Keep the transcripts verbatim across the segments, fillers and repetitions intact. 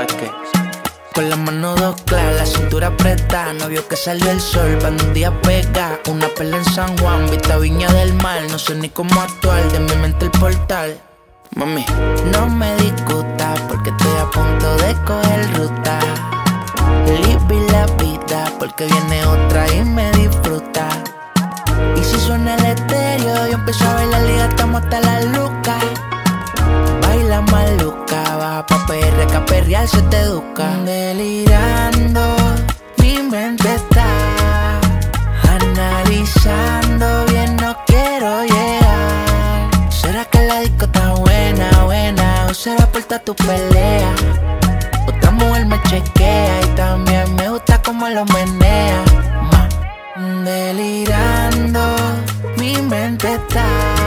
qué? Con la mano dos claras, la cintura apretada. No vio que salió el sol, pa' un día pega. Una perla en San Juan, vista Viña del Mar. No sé ni cómo actuar, de mi mente el portal. Mami, no me discutas, porque estoy a punto de coger ruta. Live la vida, porque viene otra y me disfruta. Y si suena el estéreo, yo empiezo a bailar y gastamos hasta la luca. Baila maluca, baja pa' P R, que a perrear se te educa. Delirando, mi mente está analizando bien, no quiero llegar. ¿Será que la disco está buena, buena? ¿O será por toda tu pelea? Otra mujer me chequea y también me gusta cómo lo menea. Ma. Delirando, mi mente está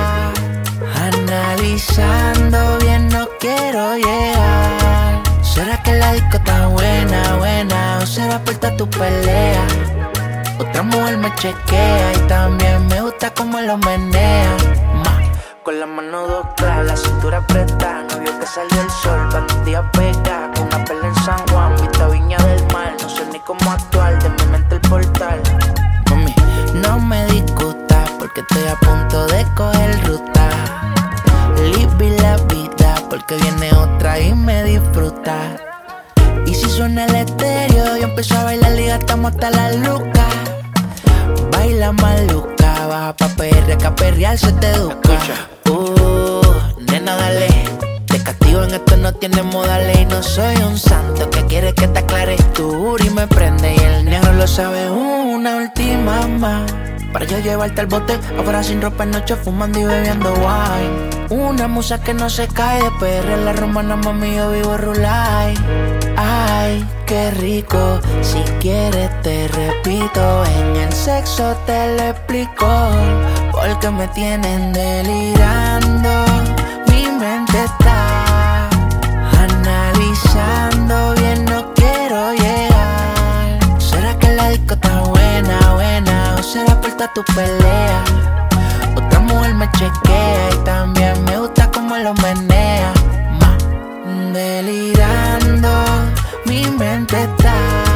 analizando bien, no quiero llegar. ¿Será que la disco está buena, buena? ¿O será por toda tu pelea? Otra mujer me chequea y también me gusta cómo lo menea. Ma. Con la mano dos claras, la cintura apretada. No vio que salió el sol, pa' tu día pega. Con una perla en San Juan, vista Viña del Mar. No sé ni cómo actuar, de mi mente el portal. Mami, no me discutas, porque estoy a punto de coger ruta. Live la vida, porque viene otra y me disfruta. Y si suena el estéreo, yo empiezo a bailar y gastamos hasta la luca. Baila maluca, baja pa' P R, que a perrear se te educa. Uh, nena dale, te castigo en esto, no tiene modales. Y no soy un santo que quiere que te aclares. Tu booty me prende y el negro lo sabe. Una última más, para yo llevarte al bote, afuera sin ropa en noche, fumando y bebiendo wine. Una musa que no se cae, de P R la romana, mami, yo vivo rulay. Ay, qué rico, si quieres te repito. En el sexo te lo explico, porque me tienen delirando. Mi mente está analizando bien, no quiero llegar. ¿Será que la disco está buena, buena? ¿O será por toda tu pelea? Otra mujer me chequea y también me gusta cómo lo menea. Ma. Delirando, mi mente está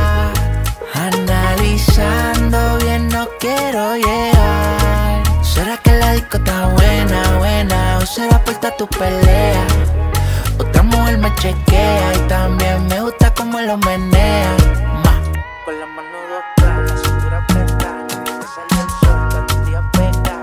analizando bien, no quiero llegar. ¿Será que la disco está buena, buena? ¿O será por toda tu pelea? Otra mujer me chequea y también me gusta cómo lo menea. Ma. Con la mano dos claras, la cintura apretada. No vio que salió el sol, pa' tu día pega.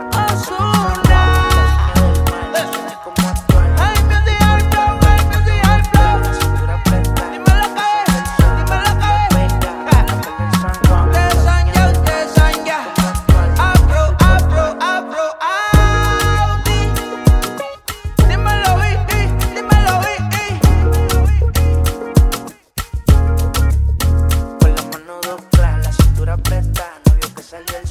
Con la mano dos claras, la cintura apretada. No vio que salió el